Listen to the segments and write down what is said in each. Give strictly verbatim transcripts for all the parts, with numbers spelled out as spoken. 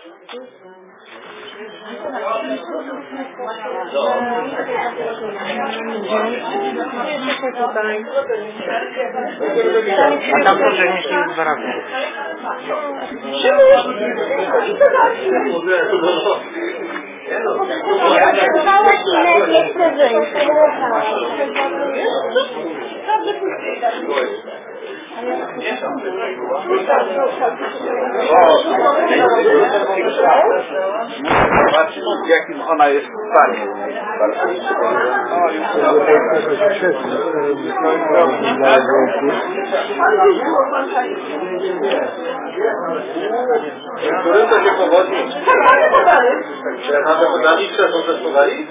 A tam proszę nie się dwa razy. Zobaczcie, w jakim ona jest stanie. Którym to się powodzi? Nasze podalicze są też podali?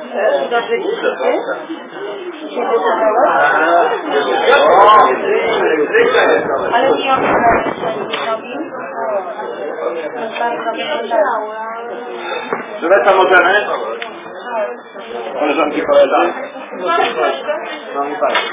Ale nie Żureta możemy? Koleżanki, koledzy? No i tak.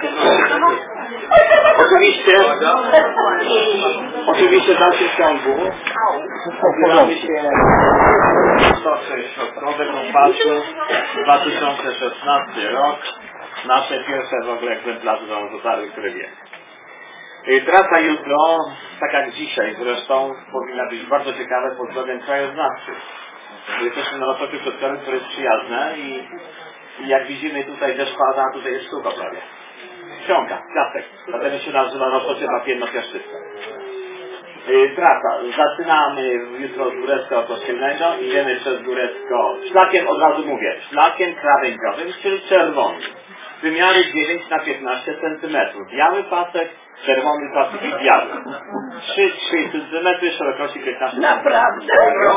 Oczywiście, oczywiście w dalszym ciągu opieramy się stoczy środkowe kompasu dwa tysiące szesnasty rok. Nasze pierwsze w ogóle egzemplarze dotarły, które wiem. Trasa jutro, tak jak dzisiaj zresztą, powinna być bardzo ciekawe pod względem krajoznawczym. Jesteśmy na rozpoczęciu środkowym, które jest przyjazne i, i jak widzimy tutaj deszcz pada, a tutaj jest sztuka prawie. Ściąga, piasek. Dlatego się nazywa rozpoczęcie piasczyste. Trasa. Zaczynamy jutro z Górecka Kościelnego, idziemy przez Górecko szlakiem, od razu mówię, szlakiem krawędziowym, czyli czerwonym. Wymiary dziewięć na piętnaście centymetrów. Biały pasek, czerwony pasek i biały. trzy trzy centymetry, szerokości piętnaście centymetrów. Naprawdę?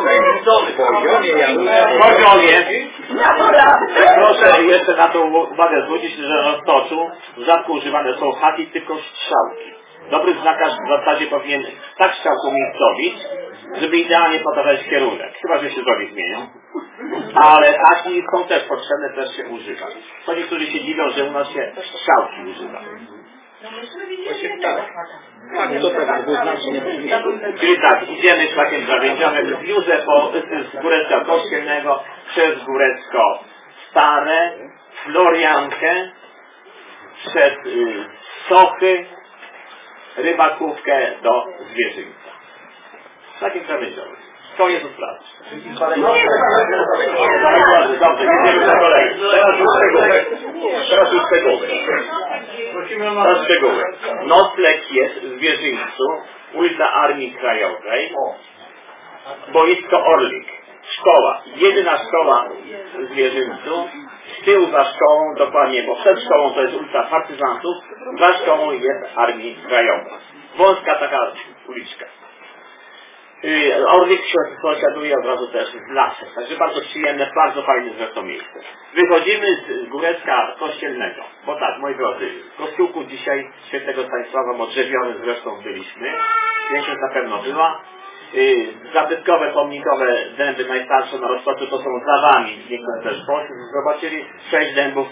Poziomie. Naprawdę? Proszę jeszcze na to uwagę zwrócić, że na roztoczu rzadko używane są haki, tylko strzałki. Dobry znakarz w zasadzie powinien tak strzałką umiejscowić, żeby idealnie podawać kierunek. Chyba, że się drogi zmienią. Ale haki są też potrzebne, też się używa. To niektórzy się dziwią, że u nas się strzałki używa. Tak, to tak, czyli tak, idziemy szlakiem krawędziowym z Józefa, z Górecka Kościelnego przez Górecko Stare, Floriankę, przez y, Sochy, Rybakówkę do Zwierzyńca. Szlakiem krawędziowym. Koniec sprawy. Dobrze, idziemy na kolei. Teraz już szczegóły. Teraz już szczegóły. Teraz szczegóły. Nocleg jest w Zwierzyńcu, ulica Armii Krajowej, boisko Orlik, szkoła, jedyna szkoła w Zwierzyńcu, z tyłu za szkołą, dokładnie, bo przed szkołą to jest ulica Partyzantów, za szkołą jest Armii Krajowa. Wąska taka uliczka. Orlik sąsiaduje od razu też z lasem, także bardzo przyjemne, bardzo fajne zresztą miejsce. Wychodzimy z Górecka Kościelnego, bo tak, moi drodzy, w kościółku dzisiaj świętego Stanisława Modrzewionym zresztą byliśmy, większość na pewno była. Zabytkowe, pomnikowe dęby najstarsze na roztoczu to są za wami, niektórzy też poszli, zobaczyli sześć dębów,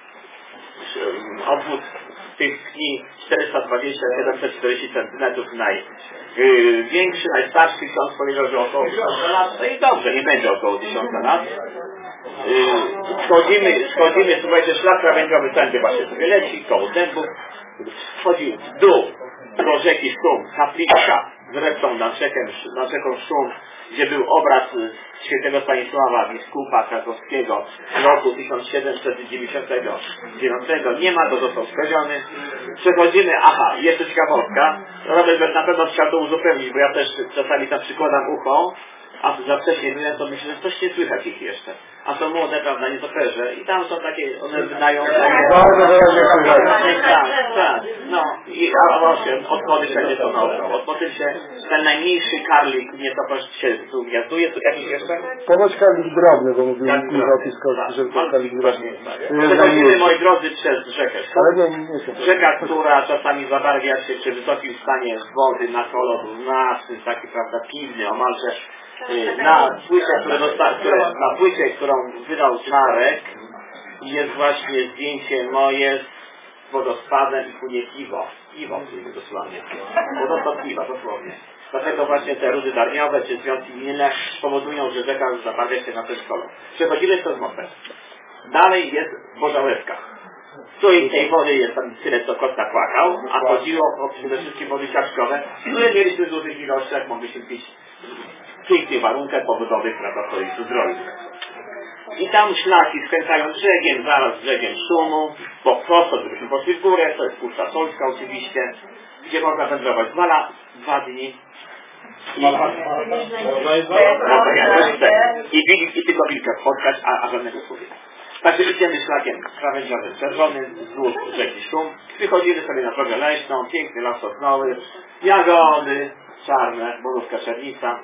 obwód tych pni czterysta dwadzieścia do siedemset czterdzieści centymetrów, największy, yy, najstarszy ksiądz powiedział, że około tysiąca lat, no i dobrze, nie będzie około tysiąca lat. Yy, schodzimy, schodzimy, słuchajcie, szlak krawędziowy tędy właśnie sobie leci, koło dębów, wchodzi w dół do rzeki Szum, kapliczka zresztą nad rzeką, nad rzeką Szum, gdzie był obraz świętego Stanisława, biskupa krakowskiego z roku tysiąc siedemset dziewięćdziesiątego dziewiątego. Nie ma, to został skradziony. Przechodzimy, aha, jeszcze ciekawostka. Robert na pewno chciał to uzupełnić, bo ja też czasami tam przykładam ucho, a za wcześniej byłem, to myślę, że coś nie słychać ich jeszcze. A są młode, prawda, nietoperze i tam są takie, one wydają takie... Tak, tak, no. I a właśnie, odchody wszędzie są naokoło. Odpoczym się ten najmniejszy karlik nietoperz się tu gwiazduje, tu jakiś jeszcze? Ponoć karlik drobny, bo mówiłem kurwa opiskowski, że to karlik drobny. Przechodzimy, moi drodzy, przez rzekę. Rzeka, która czasami zabarwia się przy wysokim stanie wody na kolor brunatny, taki, prawda, piwny, omalże. Na płycie, które dosta, które, na płycie, którą wydał Marek, jest właśnie zdjęcie moje z wodospadem i płynie piwo. Piwo płynie dosłownie. Wodosład piwa, dosłownie. Dlatego właśnie te rudy darniowe czy związki inne powodują, że rzeka zabarwia się na ten kolor. Przechodzimy przez mostek. Dalej jest Boża Łezka. Tu i tej wody jest tam tyle, co kot napłakał, a chodziło o przede wszystkim wody ciaszkowe, które mieliśmy w dużych ilościach, mogliśmy pić w pięknych warunkach pogodowych, prawda, w stolicy zdrowiu. I tam szlaki skręcają brzegiem, zaraz brzegiem Szumu, po prosto, żebyśmy poszli w górę, to jest Puszcza Solska oczywiście, gdzie można wędrować dwa, la, dwa dni. I, no, tak, i, i, i tylko wilka spotkać, a, a żadnego człowieka. Także idziemy szlakiem krawędziowym czerwonym wzdłuż rzeki Szum. Wychodzimy sobie na drogę leśną, piękny las sosnowy, jagody czarne, borówka czernica.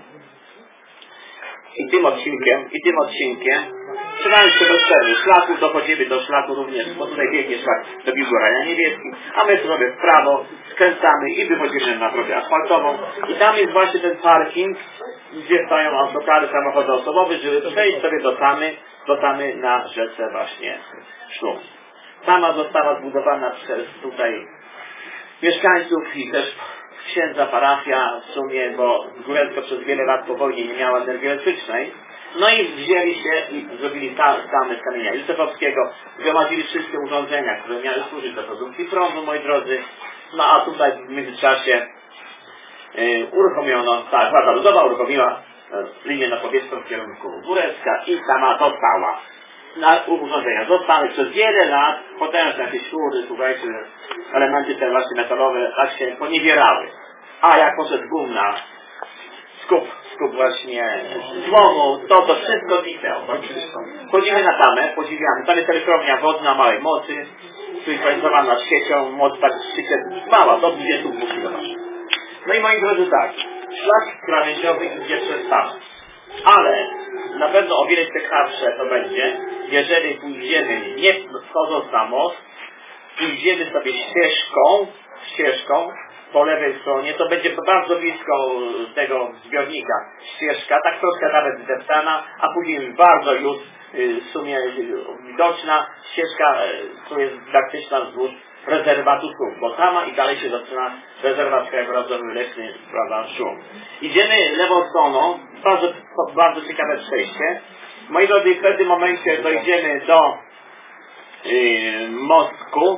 I tym odcinkiem, i tym odcinkiem trzymając się do przerwy szlaku, dochodzimy do szlaku również, bo tutaj biegnie szlak do Biłgoraja Niebieskim, a my sobie w prawo skręcamy i wychodzimy na drogę asfaltową. I tam jest właśnie ten parking, gdzie stoją autokary, samochody osobowe, żeby przejść sobie do Tamy, do Tamy na rzece właśnie Szum. Tama została zbudowana przez tutaj mieszkańców i też księdza parafia w sumie, bo Górecko przez wiele lat po wojnie nie miała energii elektrycznej. No i wzięli się i zrobili tamy z kamienia józefowskiego, gromadzili wszystkie urządzenia, które miały służyć do produkcji prądu, moi drodzy. No a tutaj w międzyczasie yy, uruchomiono, ta władza ludowa uruchomiła yy, linię na powierzchnię w kierunku Górecka i sama dostała. Na urządzenia zostały przez wiele lat, potężne jakieś szury, słuchajcie, elementy te właśnie metalowe tak się poniewierały. A jak poszedł boom na skup, skup właśnie złomu, to to wszystko zniknęło. Chodzimy na Tamę, podziwiamy. Tam jest elektrownia wodna małej mocy, zrealizowana siecią, moc tak szczycie mała, do dwudziestu dwóch kilometrów. No i moi drodzy tak, szlak krawędziowy idzie przez Tamę. Ale na pewno o wiele ciekawsze to będzie, jeżeli pójdziemy, nie wchodząc na most, pójdziemy sobie ścieżką, ścieżką po lewej stronie, to będzie bardzo blisko tego zbiornika ścieżka, tak troszkę nawet zdeptana, a później bardzo już w sumie widoczna ścieżka, która jest dydaktyczna wzdłuż rezerwatu Szum, bo Tama i dalej się zaczyna rezerwat krajobrazowy leśny, prawda, Szum. Idziemy lewą stroną, bardzo, bardzo ciekawe przejście. Moi drodzy, w pewnym momencie dojdziemy do yy, mostku,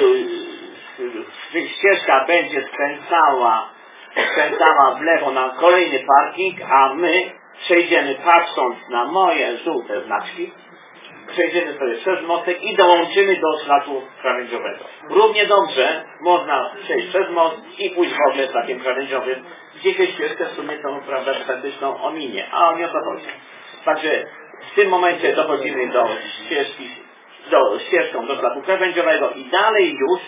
yy, ścieżka będzie skręcała, skręcała w lewo na kolejny parking, a my przejdziemy patrząc na moje żółte znaczki, przejdziemy sobie przez mostek i dołączymy do szlaku krawędziowego. Równie dobrze można przejść przez most i pójść w ogóle szlakiem krawędziowym, gdzie się ścieżkę w sumie tą, prawda, autentyczną ominie. A o nie o to chodzi. Także w tym momencie dochodzimy do ścieżki, do ścieżką do szlaku krawędziowego i dalej już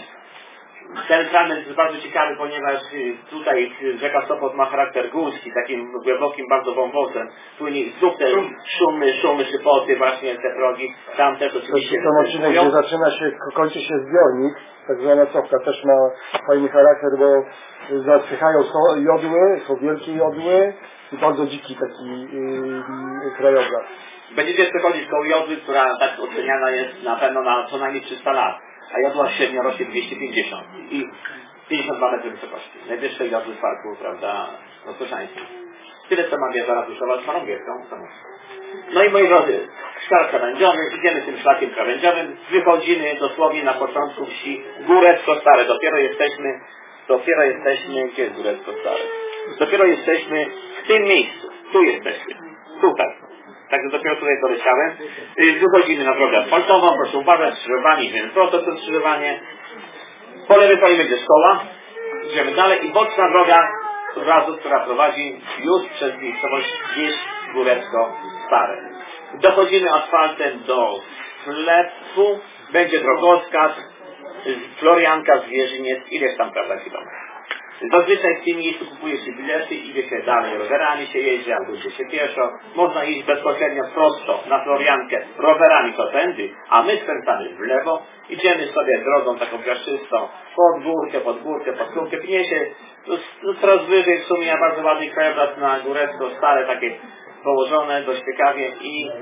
ten fragment jest bardzo ciekawy, ponieważ tutaj rzeka Sopot ma charakter górski, takim głębokim bardzo wąwozem. Płynie znów te szumy, szumy, szypoty, właśnie te progi. Tam też oczywiście... To jest odcinek, gdzie zaczyna się, kończy się zbiornik, tak zwana Sopka, też ma fajny charakter, bo zapychają jodły, są wielkie jodły i bardzo dziki taki yy, krajobraz. Będziecie przechodzić koło jodły, która tak oceniana jest na pewno na co najmniej trzysta lat. A jodła średnio rośnie dwieście pięćdziesiąt i pięćdziesiąt dwa metry wysokości. Najwyższe jodły w parku, prawda, rozkoszańskim. Tyle co ma wieża ratuszowa z Chorągiewką. No i moi drodzy, szlak krawędziowy, idziemy tym szlakiem krawędziowym, wychodzimy dosłownie na początku wsi Górecko Stare. Dopiero jesteśmy, dopiero jesteśmy, gdzie jest Górecko Stare? Dopiero jesteśmy w tym miejscu. Tu jesteśmy. Tutaj. Także dopiero tutaj doleciałem. Wychodzimy na drogę asfaltową, proszę uważać, skrzyżowanie, więc prosto to skrzyżowanie. Po lewej stronie będzie szkoła. Idziemy dalej i boczna droga od razu, która prowadzi już przez miejscowość gdzieś Górecko Stare. Dochodzimy asfaltem do sklepu, będzie drogowskaz, Florianka, Zwierzyniec, ileś tam, prawda, kilometrów. Zazwyczaj w tym miejscu kupuje się bilety, idzie się dalej, rowerami się jeździ, albo idzie się pieszo. Można iść bezpośrednio prosto na Floriankę, rowerami to tędy, a my skręcamy w lewo, idziemy sobie drogą taką piaszczystą, pod górkę, pod górkę, pod górkę, pnie się coraz wyżej, w sumie bardzo ładny krajobraz na Górecko Stare, takie położone dość ciekawie i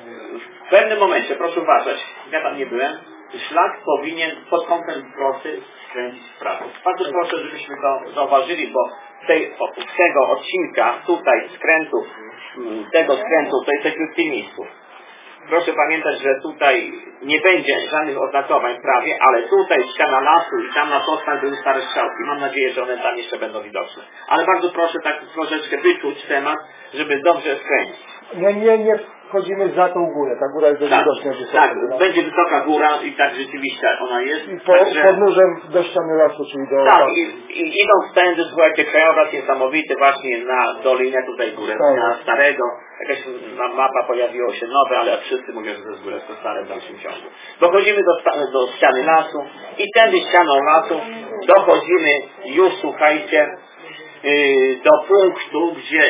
w pewnym momencie, proszę uważać, ja tam nie byłem, szlak powinien pod kątem prosty skręcić w prawo. Bardzo proszę, żebyśmy to zauważyli, bo tej, tego odcinka, tutaj skrętu, tego skrętu, to jesteśmy w tym miejscu. Proszę pamiętać, że tutaj nie będzie żadnych oznakowań prawie, ale tutaj ściana lasu i tam na postach były stare strzałki. Mam nadzieję, że one tam jeszcze będą widoczne. Ale bardzo proszę tak troszeczkę wyczuć temat, żeby dobrze skręcić. Nie, nie, nie wchodzimy za tą górę. Ta góra jest dość Tak, widoczna wysoka. tak, góra. będzie wysoka góra i tak rzeczywiście ona jest. I po, Także, podnóżem do ściany lasu, czyli do... tak, i, i idąc tędy, słuchajcie, krajobraz niesamowity właśnie na dolinę tutaj Górecka Starego. Jakaś mapa pojawiło się nowe, ale wszyscy mówią, że to jest Górecko Stare w dalszym ciągu. Dochodzimy do, do ściany lasu i tędy ścianą lasu dochodzimy już, słuchajcie, yy, do punktu, gdzie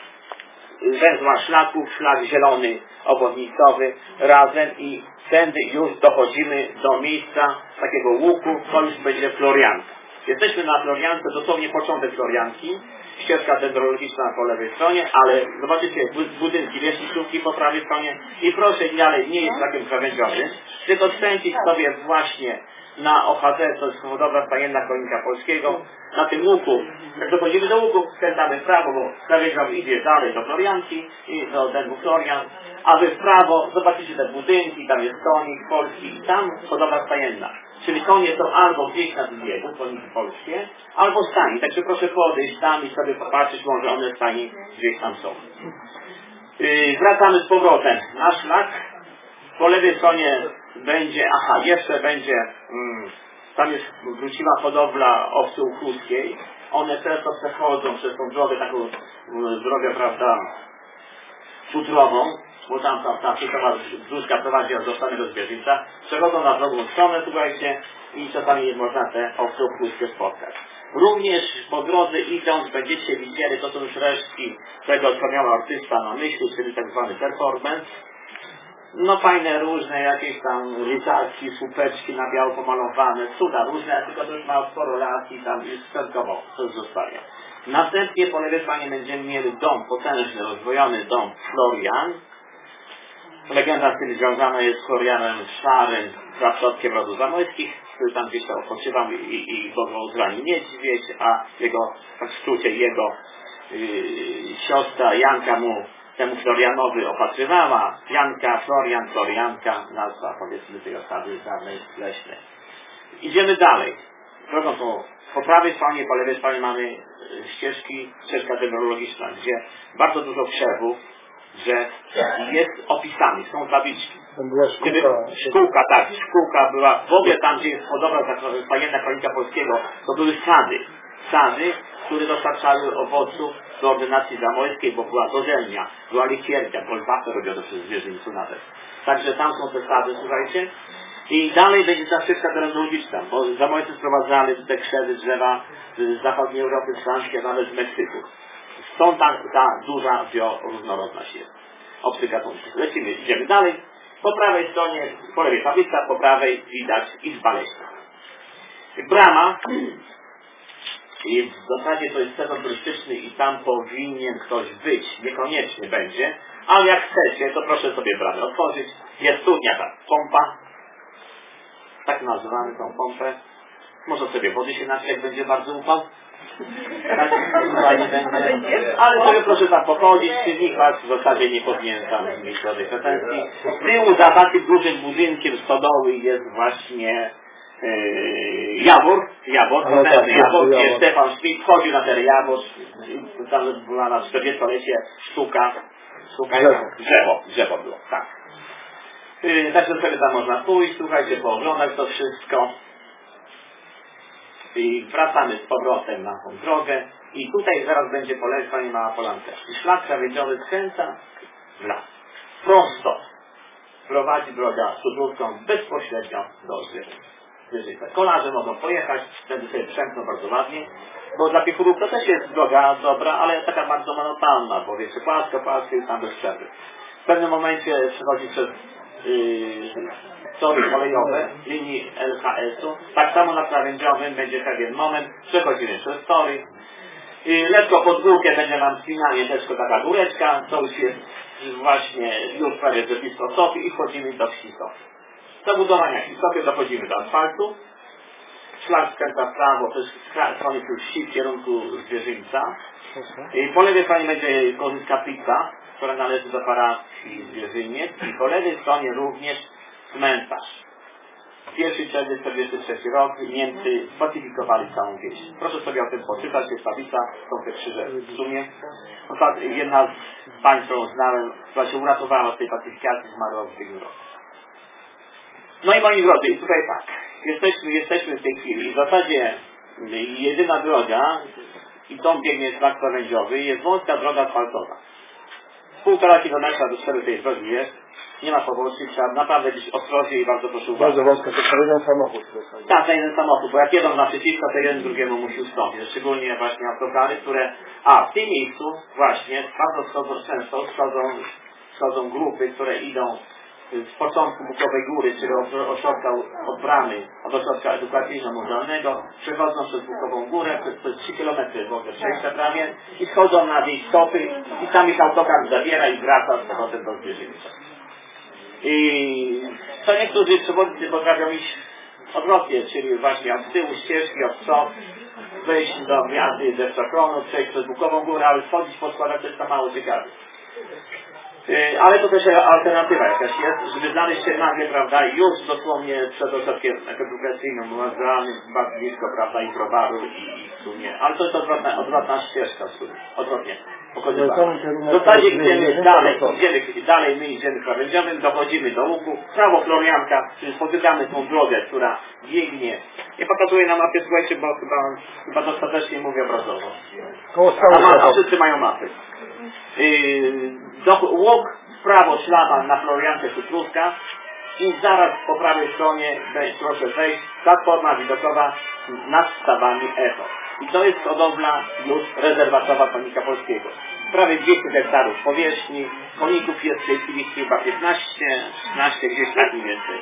węzła szlaków, szlak zielony, obwodnicowy razem i tędy już dochodzimy do miejsca takiego łuku, to już będzie Florianka. Jesteśmy na Floriance, dosłownie początek Florianki, ścieżka dendrologiczna po lewej stronie, ale zobaczycie budynki wierzchniczówki po prawej stronie i proszę dalej, nie jest takim krawędziowym, tylko skręcić sobie właśnie na O H D, to jest hodowla stajenna konika polskiego, na tym łuku. Jak dochodzimy do łuku, skręcamy w prawo, bo krawędziowy idzie dalej do Florianki i do dębu Florian, a wy w prawo zobaczycie te budynki, tam jest konik polski i tam hodowla stajenna. Czyli konie są albo gdzieś na biegu, koniki polskie, albo stani. Także proszę podejść tam i sobie popatrzeć, może one stani gdzieś tam są. Yy, wracamy z powrotem na szlak. Po lewej stronie będzie, aha, jeszcze będzie, mm, tam jest wróciła hodowla owcy uchluskiej. One często przechodzą przez tą drogę, taką mm, drogę, prawda, futrową, bo tam ta, ta przyprawa brzuszka prowadzi do samego zwierzyńca. Przechodzą na drugą stronę, słuchajcie, i czasami można te owce uchluskie spotkać. Również po drodze idąc będziecie widzieli, to są już resztki tego, co miał artysta na myśli, czyli tak zwany performance. No fajne, różne jakieś tam rycerki, słupeczki na biało pomalowane, cuda różne, tylko to już ma sporo lat i tam już wstępkowo coś zostaje. Następnie po lewej stronie będziemy mieli dom potężny, rozwojony dom Florian. Legenda z tym związana jest z Florianem Szarym, przodkiem rodu Zamojskich, który tam gdzieś tam odpoczywał i, i go zranił niedźwiedź, a jego, tak w skrócie, jego yy, siostra Janka mu temu Florianowi opatrywała. Janka, Florian, Florianka, nazwa powiedzmy tej osady dawnej leśnej. Idziemy dalej. Drogą po, po prawej stronie, po lewej stronie mamy ścieżki, ścieżka dendrologiczna, gdzie bardzo dużo krzewów, drzew jest opisany, są tabliczki. Gdyby szkółka, tak, szkółka była, w ogóle tam, gdzie jest hodowla stajenna konika polskiego, to były sady. Sady, które dostarczały owoców do ordynacji zamojskiej, bo była gorzelnia, była likiernia, kolbasę robiono przez zwierzyńcu nawet. Także tam są te sady, słuchajcie. I dalej będzie ta ścieżka dendrologiczna, bo zamojcy sprowadzali te krzewy, drzewa z zachodniej Europy, z Francji, nawet z Meksyku. Stąd ta, ta duża bioróżnorodność jest. Obcy gatunków. Lecimy, idziemy dalej. Po prawej stronie, po lewej tablica, po prawej widać izba leśna. Brama. I w zasadzie to jest sezon turystyczny i tam powinien ktoś być. Niekoniecznie będzie. Ale jak chcecie, to proszę sobie bramę otworzyć. Jest studnia, ta pompa. Tak nazywamy tą pompę. Może sobie wody się napić, jak będzie bardzo upał. Tak, nie będzie. Ale sobie proszę tam pochodzić, nikt was w zasadzie nie powinien tam mieć żadnych pretensji. Z tyłu za takim dużym budynkiem stodoły jest właśnie yy, Jawór, Jawór, potężny Jawór, gdzie Stefan Schmidt wchodził na ten Jawór, tam była na czterdziestolecie sztuka, sztuka drzewo, drzewo było, tak. Yy, także sobie tam można pójść, słuchajcie, pooglądać to wszystko. I wracamy z powrotem na tą drogę i tutaj zaraz będzie po lewej stronie mała polanka. I szlak krawędziowy skręca w las. Prosto prowadzi droga sudrówką bezpośrednio do zwierzyńca. Kolarze mogą pojechać, wtedy sobie przemkną bardzo ładnie, bo dla piechurów to też jest droga dobra, ale taka bardzo monotonna, bo wiecie, płasko, płasko i tam bez przerwy. W pewnym momencie przechodzi przez Yy, tory kolejowe linii L H S-u. Tak samo na krawędziowym będzie pewien moment, przechodzimy przez tory. Yy, lekko pod górkę będzie nam spinanie też taka góreczka, to już jest właśnie już prawie że blisko Sofii i wchodzimy do wsi Sofii. Do budowania wsi Sofii dochodzimy do asfaltu szlak skręca w prawo, to jest strony wsi w kierunku Zwierzyńca. I po lewej stronie będzie kaplica, która należy do parafii Zwierzyniec. I po lewej stronie również cmentarz. Pierwszy czerwiec czterdziesty trzeci rok Niemcy spacyfikowali całą wieś. Proszę sobie o tym poczytać, jest tablica, są te krzyże w sumie. Jedna z pań, którą znałem, która się uratowała z tej pacyfikacji, zmarła w ubiegłym roku. No i moi drodzy, i tutaj tak, jesteśmy, jesteśmy w tej chwili. W zasadzie jedyna droga, i tą biegnie szlak krawędziowy, jest wąska droga asfaltowa. Półtora kilometra do cztery tej drogi jest. Nie ma poboczy, trzeba naprawdę być ostrożnie i bardzo proszę uważać. Bardzo wąska, to jest jeden samochód. Tak, to jeden samochód, bo jak jedą naprzeciwko, to jeden drugiemu musi ustąpić. Szczególnie właśnie autokary, które... A, w tym miejscu właśnie bardzo schodzą, często schodzą, schodzą grupy, które idą z początku Bukowej Góry, czyli od ośrodka, od bramy, od ośrodka edukacyjno-muzealnego, przechodzą przez Bukową Górę, przez, przez trzy kilometry w ogóle przejścia prawie i schodzą na wieś stopy i sam ich autokar zabiera i wraca z powrotem do Zwierzyńca. I co niektórzy przewodnicy potrafią iść odwrotnie, czyli właśnie od tyłu ścieżki, od przód, wejść do gwiazdy deszczokronu, przejść przez Bukową Górę, ale schodzić po schodach to jest to mało ciekawe. Ale to też alternatywa jakaś jest, żeby znaleźć się nagle, prawda, już dosłownie przed ośrodkiem edukacyjnym, muzealnym, bardzo blisko, prawda, i browaru i, i w sumie. Ale to jest odwrotna, odwrotna ścieżka w sumie, odwrotnie. W zasadzie idziemy dalej, idziemy dalej, my idziemy krawędziowym, dochodzimy do łuku, prawo Florianka, czyli spotykamy tą drogę, która biegnie. Nie pokazuję na mapie, słuchajcie, bo chyba, chyba dostatecznie mówię obrazowo. A, a wszyscy mają mapy. Yy, łuk w prawo szlaban na Floriance Szutrówka i zaraz po prawej stronie proszę wejść, platforma widokowa nad stawami Echo. I to jest hodowla już rezerwatowa konika polskiego. Prawie dwieście hektarów powierzchni, koników jest w tej chwili chyba piętnaście, szesnaście, gdzieś tak mniej więcej.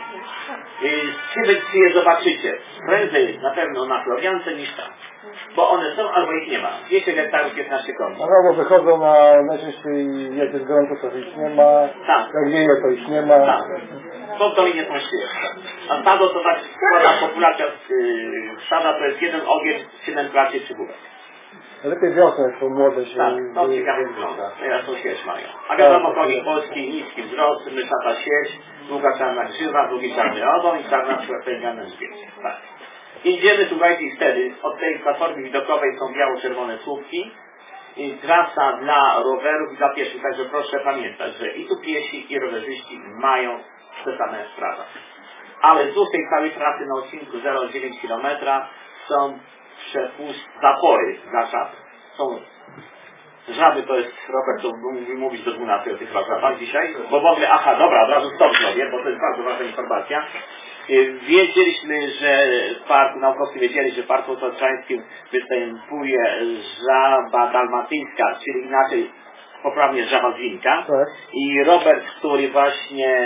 Yy, czy je zobaczycie prędzej na pewno na Floriance niż tam. Bo one są, albo ich nie ma. dwieście hektarów, piętnaście koni. No bo wychodzą na najczęściej, jak jest gorąco, to ich nie ma. Tak. Jak wieje, to ich nie ma. Tak. Bo w dolinie są ścieżki. A stado to tak składa populacja yy, stada to jest jeden ogień, siedem klacie przybówek. Lepiej wiosną, jak są młode się... Tak, to ciekawie wygląda. Teraz tą sieć mają. A wiadomo, konik polski, niski wzrost, myszata sieć, długa czarna grzywa, długi czarny ogon i czarna przepędzana grzbiet. Tak. Idziemy, słuchajcie, i wtedy od tej platformy widokowej są biało-czerwone słupki i trasa dla rowerów i dla pieszych, także proszę pamiętać, że i tu piesi, i rowerzyści mają te same prawa. Ale wzdłuż tej całej trasy na odcinku zero przecinek dziewięć kilometra są przepust zapory dla żab. Są żaby, to jest, Robert to mówi mówić do dwunastej o tych żabach dzisiaj, bo w ogóle, aha, dobra, od razu stop zrobię, bo to jest bardzo ważna informacja. Wiedzieliśmy, że w parku, naukowcy wiedzieli, że w parku tatrzańskim występuje żaba dalmatyńska, czyli inaczej poprawnie żaba zwinka. Tak. I Robert, który właśnie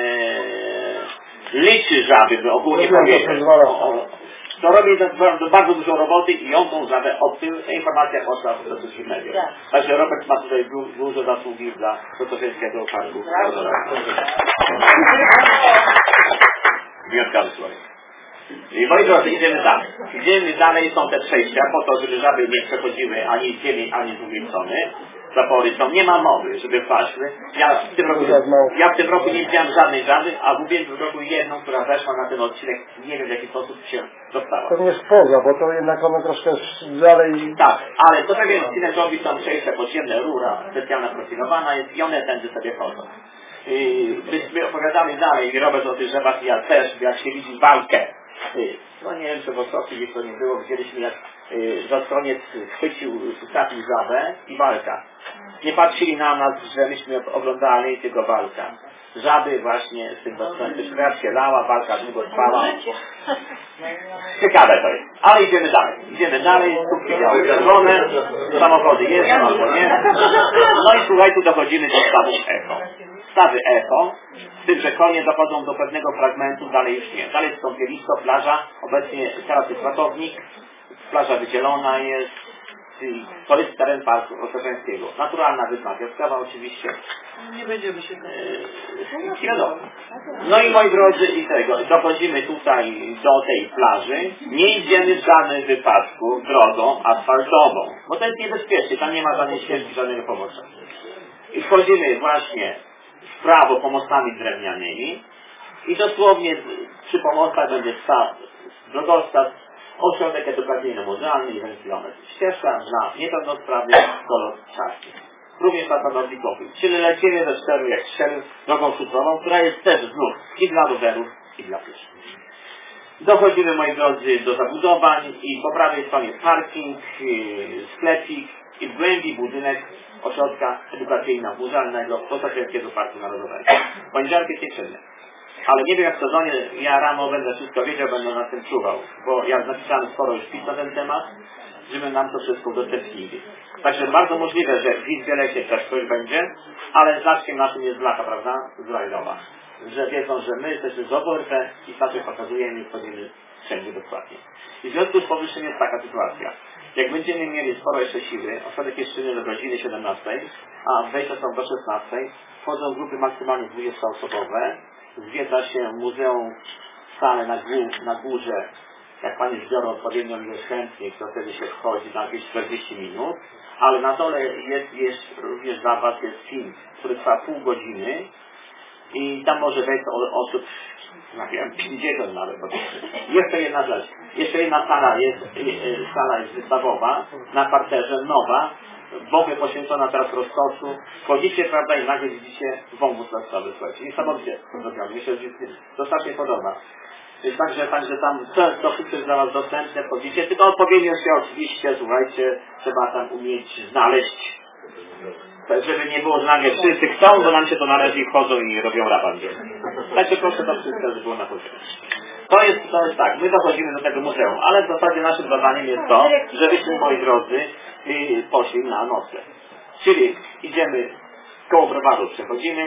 liczy żaby, by ogólnie powiedzieć, to robi bardzo dużo roboty i on tą żabę odkrył. Informacja poszła po prostu w mediach. Także Robert ma tutaj du dużo zasługi dla Kotowieckiego Parku. Wyjątkowy człowiek. I moi drodzy, idziemy dalej. Idziemy dalej, są te przejścia po to, żeby żaby nie przechodziły ani z jednej, ani z drugiej strony. Zapory są, nie ma mowy, żeby weszły. Ja w tym roku, ja w tym roku nie widziałem żadnej żaby, a w ubiegłym roku jedną, która weszła na ten odcinek, nie wiem w jaki sposób się dostała. To nie spoza, bo to jednak ona troszkę dalej... Tak, ale to tak jak odcinek robi, są przejścia podziemne, rura specjalna profilowana jest i one tędy sobie chodzą. I byśmy opowiadali dalej, i Robert o tych żabach, ja też, jak się widzi walkę. No nie wiem, czy w Ostrowcu gdzieś to nie było, widzieliśmy jak zastroniec chwycił, ustawił żabę i walka. Nie patrzyli na nas, że myśmy oglądali tego walka. Żaby właśnie z tym zastroniec, krew się lała, walka długo trwała. Ciekawe to jest. Ale idziemy dalej. Idziemy dalej, słupki biało-czerwone, samochody jeżdżą albo nie. No i słuchaj, tu dochodzimy do stawów Echo. Stawy Echo, z tym, że konie dochodzą do pewnego fragmentu, dalej już nie. Dalej jest kąpielisko, plaża, obecnie teraz jest ratownik, plaża wydzielona jest, I to jest teren Parku Ostrożeńskiego. Naturalna wypa piaskowa oczywiście. Nie będziemy się... Eee, wiadomo. No i moi drodzy, i tego, dochodzimy tutaj do tej plaży. Nie idziemy w żadnym wypadku drogą asfaltową, bo to jest niebezpieczne, tam nie ma żadnej ścieżki, żadnego pomocza. I wchodzimy właśnie w prawo pomostami drewnianymi i dosłownie przy pomostach będzie stał drogostat, ośrodek edukacyjno-muzealny, jeden kilometr. Ścieżka dla niepełnosprawnych, kolor czarny. Również na Nordicowi. Czyli lecimy ze czteru jak cztery drogą szutrową, która jest też znów i dla rowerów, i dla pieszych. Dochodzimy, moi drodzy, do zabudowań i po prawej stronie parking, sklepik i w głębi budynek ośrodka edukacyjno-muzealnego Ostrożeńskiego Parku Narodowego. Poniedziałek jest nieczynny. Ale nie wiem jak w sezonie, ja rano będę wszystko wiedział, będę na tym czuwał, bo ja napisałem sporo już pism na ten temat, żeby nam to wszystko udostępnili. Także bardzo możliwe, że w Izbielecie też coś będzie, ale znaczkiem naszym jest Blacha, prawda? Z Rajdowa. Że wiedzą, że my jesteśmy z O B R P i sobie pokazujemy i wchodzimy wszędzie dokładnie. I w związku z powyższym jest taka sytuacja. Jak będziemy mieli sporo jeszcze siły, ośrodek jest czynny do godziny siedemnastej, a wejścia są do szesnastej, wchodzą grupy maksymalnie dwudziestoosobowe, zwiedza się muzeum salę na, gór, na górze, jak Pani zbiorą odpowiednią ilość chętnych, to wtedy się wchodzi na jakieś czterdzieści minut, ale na dole jest, jest również dla Was jest film, który trwa pół godziny i tam może wejść osób, nie wiem, pięćdziesiąt nawet. Jeszcze jedna rzecz, jeszcze jedna sala jest, sala jest wystawowa, na parterze, nowa, w ogóle poświęcona teraz roztoczu. Wchodzicie, prawda, i nagle widzicie wąwóz laskowy, słuchajcie. Niesamowicie to zrobione. Mi się to strasznie podoba. Jest także, także tam to, to wszystko jest dla Was dostępne, wchodzicie, tylko odpowiednio się oczywiście, słuchajcie, trzeba tam umieć znaleźć, żeby nie było, że nagle wszyscy chcą, bo nam się to należy i wchodzą i robią rabat. Także proszę to wszystko, żeby było na poziomie. To jest, to jest tak, my dochodzimy do tego muzeum, ale w zasadzie naszym zadaniem jest to, żebyśmy, moi drodzy, poszli na nocleg. Czyli idziemy koło browaru, przechodzimy,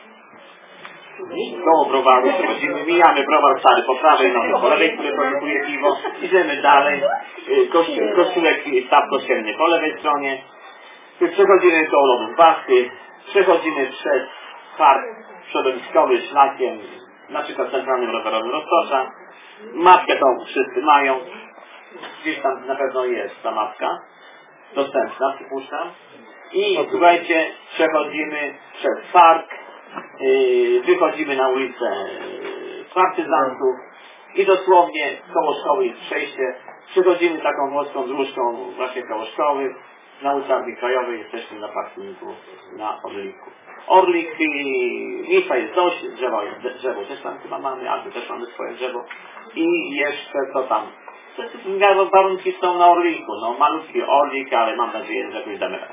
koło browaru przechodzimy, mijamy browar stary po prawej nogi, po lewej, który produkuje piwo, idziemy dalej, kościół, kościółek, staw kościelny po lewej stronie, przechodzimy koło lodów Bachty, przechodzimy przez park środowiskowy szlakiem, na przykład centralnym rowerowym Roztocza. Mapkę tą wszyscy mają, gdzieś tam na pewno jest ta mapka dostępna, przypuszczam. I słuchajcie, przechodzimy przez park, yy, wychodzimy na ulicę Partyzantów i dosłownie koło szkoły jest przejście. Przechodzimy taką wąską dróżką właśnie koło szkoły. Na ulicy Armii Krajowej jesteśmy na parkingu na Orliku. Orlik, miejsca jest dość, drzewo, jest, drzewo też tam chyba mamy, albo też mamy swoje drzewo. I jeszcze co tam? Warunki są na Orliku, no malutki Orlik, ale mam nadzieję, że jakoś damy radę.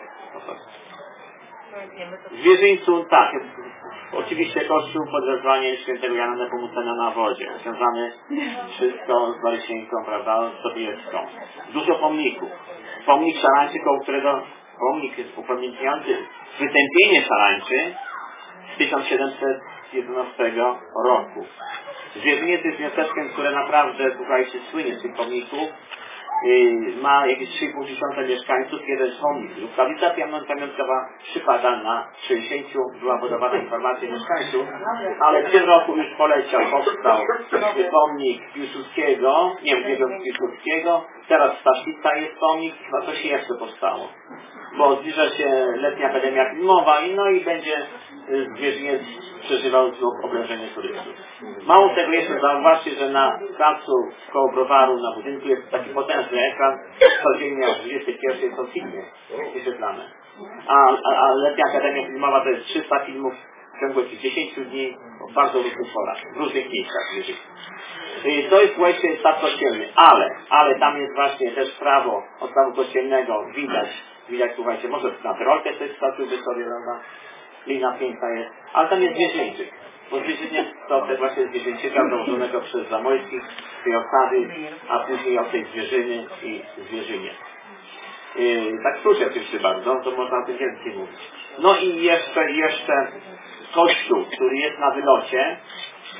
W Zwierzyńcu, tak, oczywiście kościół pod wezwaniem świętego Jana Nepomucena na wodzie, związany wszystko z Marysieńką, prawda, z Sobieską. Dużo pomników. Pomnik szarańczy, koło którego pomnik jest upamiętniający wytępienie szarańczy z tysiąc siedemset jedenastego roku. Zwierzyniec jest miasteczkiem, które naprawdę, słuchajcie, słynie z tych pomników. Yy, ma jakieś trzy i pół tysiąca mieszkańców, jeden pomnik. Tablica pamiątkowa przypada na sześćdziesięciu, była podawana informacja mieszkańców, ale w tym roku już poleciał, powstał pomnik Piłsudskiego, nie wiem, Piłsudskiego, teraz Staszica jest pomnik, chyba coś jeszcze powstało, bo zbliża się letnia akademia filmowa i no i będzie Zwierzyniec przeżywał znów oblężenie turystów. Mało tego jeszcze zauważcie, że na placu koło browaru na budynku jest taki potężny ekran, codziennie o dwudziestej pierwszej są filmy wyświetlane. A, a, a letnia akademia filmowa to jest trzysta filmów w ciągłości dziesięciu dni w bardzo różnych porach, w różnych miejscach. To jest właśnie staw kościelny, ale, ale tam jest właśnie też prawo od stawu kościelnego, widać, widać, słuchajcie, może na Tyrolkę to jest stawił sobie, prawda? Lina piękna jest, ale tam jest zwierzyńczyk. Bo zwierzyniec to też właśnie zwierzyńczyka założonego przez Zamojskich, tej osady, a później od tej zwierzyny i zwierzynie. Yy, tak krótko oczywiście bardzo, to można o tym więcej mówić. No i jeszcze, jeszcze kościół, który jest na wylocie,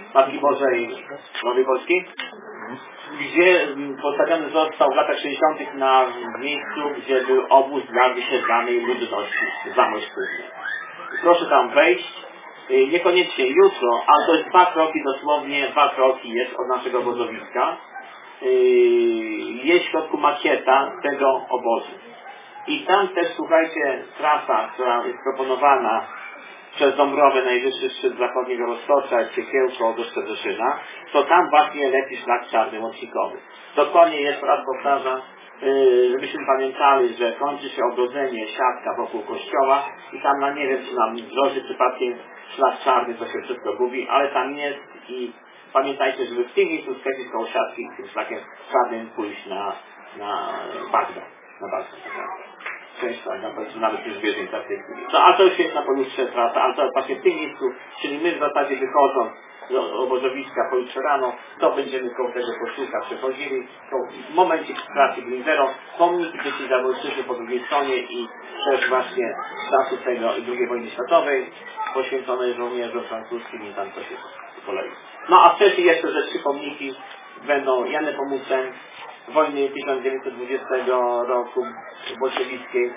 Matki Bożej Nowej Polski, gdzie postawiony został w latach sześćdziesiątych na miejscu, gdzie był obóz dla wysiedlanej ludności z Zamojszczyzny. Proszę tam wejść, niekoniecznie jutro, ale to jest dwa kroki, dosłownie dwa kroki jest od naszego obozowiska. Jest w środku makieta tego obozu. I tam też, słuchajcie, trasa, która jest proponowana przez Dąbrowę, najwyższy szczyt zachodniego Roztocza, Ciekiełko do Szczedrzeszyna, to tam właśnie leci szlak czarny łącznikowy. Dokładnie jeszcze raz powtarzam, żebyśmy pamiętali, że kończy się ogrodzenie, siatka wokół kościoła i tam, no nie wiem, czy nam droży przypadkiem szlak czarny, to się wszystko gubi, ale tam jest i pamiętajcie, żeby w tym miejscu skręcić koło siatki tym szlakiem czarnym pójść na, na Bagdad. Na Bagdad, tak. Część tak, nawet już zwierzęta w tej chwili. No, ale to już jest na pojutrze trasa, ale to jest właśnie w tym miejscu, czyli my w zasadzie wychodząc do obozowiska pojutrze rano, to będziemy koło tego kościółka przechodzili, to w momencie trasy Blindero, pomniki dzieci Zamojszczyzny po drugiej stronie i też właśnie z czasu tego i drugiej wojny światowej poświęconej żołnierzom francuskim i tam to się kolei. No a wcześniej jeszcze ze trzy pomniki będą Jan Nepomucen, wojny tysiąc dziewięćset dwudziestego roku bolszewickiej.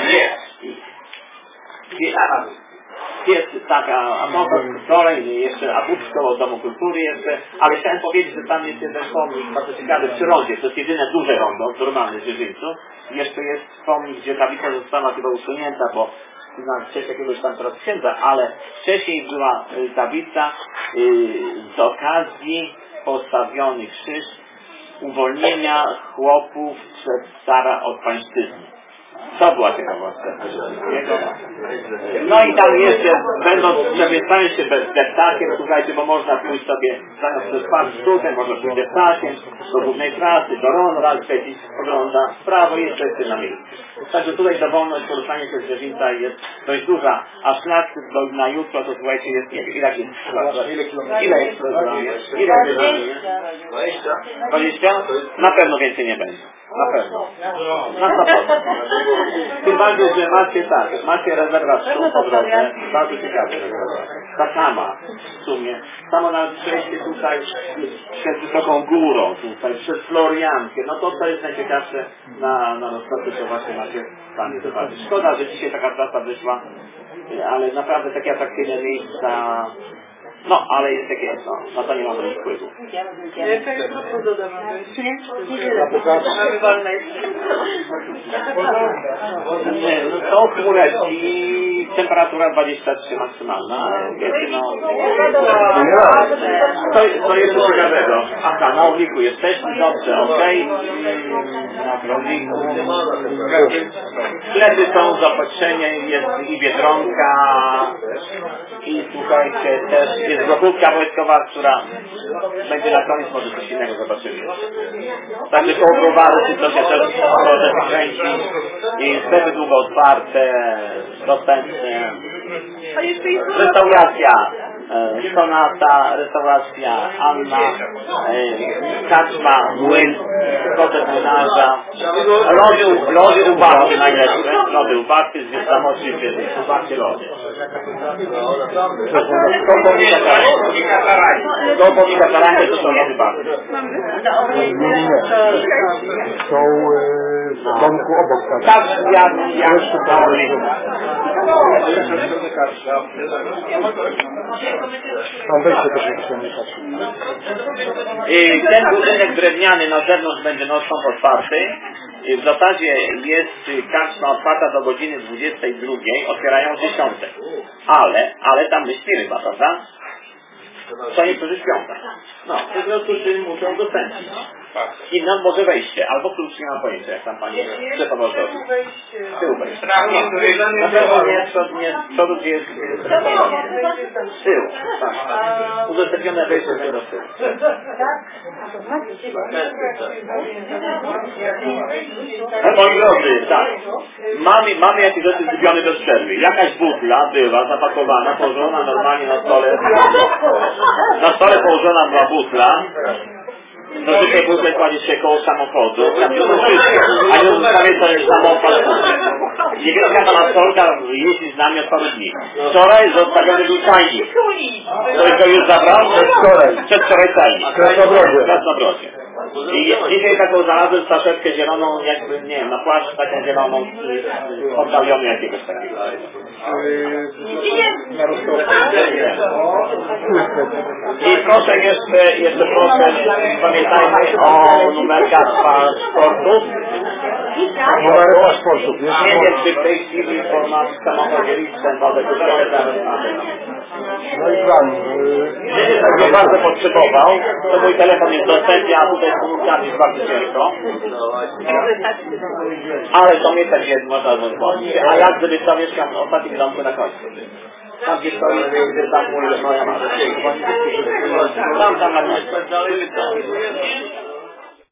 Jest taka, a no kolejny jeszcze, a Budzko od Domu Kultury jeszcze, ale chciałem powiedzieć, że tam jest jeden pomnik, bardzo ciekawy, przy rondzie, to jest jedyne duże rondo, normalne w Dzierżyńcu. Jeszcze jest pomnik, gdzie tablica została chyba usunięta, bo na cześć jakiegoś tam teraz księdza, ale wcześniej była y, tablica y, z okazji postawiony krzyż uwolnienia chłopów przed cara od pańszczyzny. To była ciekawostka. No i tam jeszcze, będąc przemieszczając się bez deptakiem, słuchajcie, bo można pójść sobie zamiast przez park sztukę, można pójść deptakiem do głównej trasy, do Ronda, świecić, ogląda w prawo i jeszcze jest na miejscu. Także tutaj dowolność poruszania się z Dzierżyńca jest dość duża, a szlak do, na jutro to słuchajcie jest, nie wiem, ile jest szlak? Ile kilometrów? Ile jest? Ile jest? dwadzieścia? dwadzieścia? Na pewno więcej nie będzie. Na pewno. Na sto procent. Tym bardziej, że macie tak, macie rezerwację po drodze, bardzo ciekawe rezerwacje. Ta sama w sumie. Samo nawet przejście tutaj przed wysoką górą, tutaj przez Floriankę, no to to jest najciekawsze na, na rozpoczęciu, to właśnie macie sami zobaczyć. Szkoda, że dzisiaj taka trasa wyszła, ale naprawdę takie atrakcyjne miejsca. No, ale jest takie, no, na to nie mamy nic wpływu. Ja jeszcze krótko dodam. Mamy wolne Nie, no są chmureczki, temperatura dwadzieścia trzy maksymalna, wiecie, no. To, to jest coś ciekawego. Aha, na Orliku jesteśmy, dobrze, okej. Na Orliku. Sklepy są, zaopatrzenie, jest i Biedronka, i słuchajcie, też jest złotówka wojskowa, która będzie na koniec, może coś innego zobaczymy. Także koło browaru, czy coś się też może kręci. I sklepy długo otwarte, dostępne. Restauracja, e, Sonata, restauracja Anna, e, Kaczma, Młyn, kotek młynarza, lody, lody ubarty najlepsze, lody ubarty, z zamoczy się, ubarty lody. To pomnika Tarańcze to są lody barty. Nie, nie, nie. Są w domku obok. Tak, ja, ja jeszcze dalej. Tam wejście też jest komunikacji. Ten budynek drewniany na zewnątrz będzie nocą otwarty. W zasadzie jest karczma otwarta do godziny dwudziestej drugiej, otwierają dziesiątej. Ale, ale tam myśli ryba, prawda? Co niektórzy śpią. No, po prostu muszą dostępnić. I nam może wejście, albo klucz nie mam pojęcia, jak tam pani szefowa zrobi. Tył wejście. Na pewno nie, przod, nie, z przodu gdzie jest z tyłu. Tak. Udostępnione wejście do tyłu. No moi drodzy, tak. Mamy, mamy jakieś rzeczy zgubione bez przerwy. Jakaś butla była zapakowana, położona normalnie na stole. Na stole położona była butla. Zazwyczaj butlę kładzie się koło samochodu, a nie zostawię sobie samochód. Niebieska parasolka jeździ z nami od paru dni. Wczoraj zostawiony był czajnik. Ktoś go już zabrał? Przedwczoraj. Przedwczoraj czajnik. W Krasnobrodzie. W Krasnobrodzie. I dzisiaj taką znalazłem saszetkę zieloną, jakby, nie wiem, na płaszcz taką zieloną, oddaliony jakiegoś takiego. I proszę jeszcze, jeszcze proszę, pamiętajmy o numerkach paszportów. Numery paszportów. Nie? Nie wiem, czy w tej chwili informacja samochodu jest ten nowy, to jest zaraz na tym. No i plan. Gdyby tak go bardzo potrzebował, to mój telefon jest dostępny, a tutaj z komórkami jest bardzo ciężko. Ale to mnie też jest, można zadzwonić. A ja gdyby to mieszkam w ostatnim domku na końcu. Tam gdzie stoi, gdzie tam mój, moja mama. Tam, tam na końcu.